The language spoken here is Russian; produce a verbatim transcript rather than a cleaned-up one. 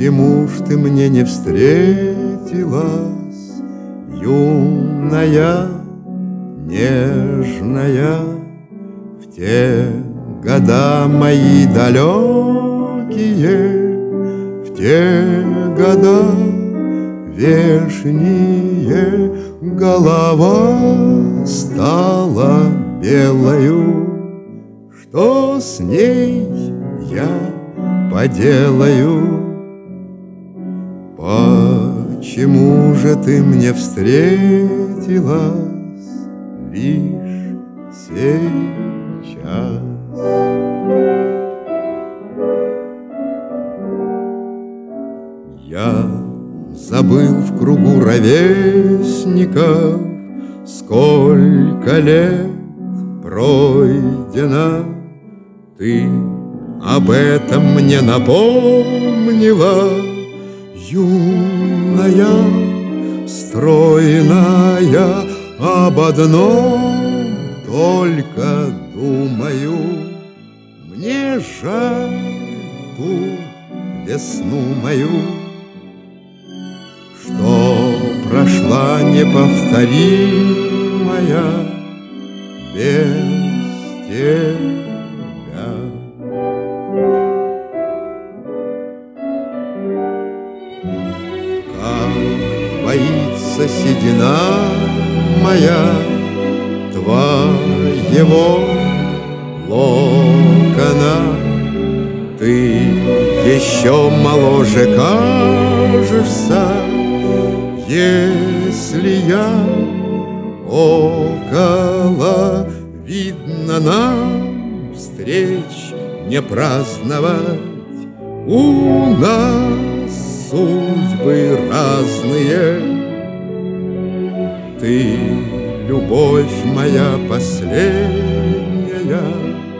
Почему ж ты мне не встретилась, юная, нежная, в те года мои далекие, в те года вешние? Голова стала белою, что с ней я поделаю? Почему же ты мне встретилась лишь сейчас? Я забыл в кругу ровесников, сколько лет пройдено. Ты об этом мне напомнила, юная, стройная. Об одном только думаю: мне жаль ту весну мою, что прошла неповторимая без тебя. Как боится седина моя твоего локона, ты еще моложе кажешься, если я около. Видно, нам встреч не праздновать, у нас судьбы разные. Ты, любовь моя последняя,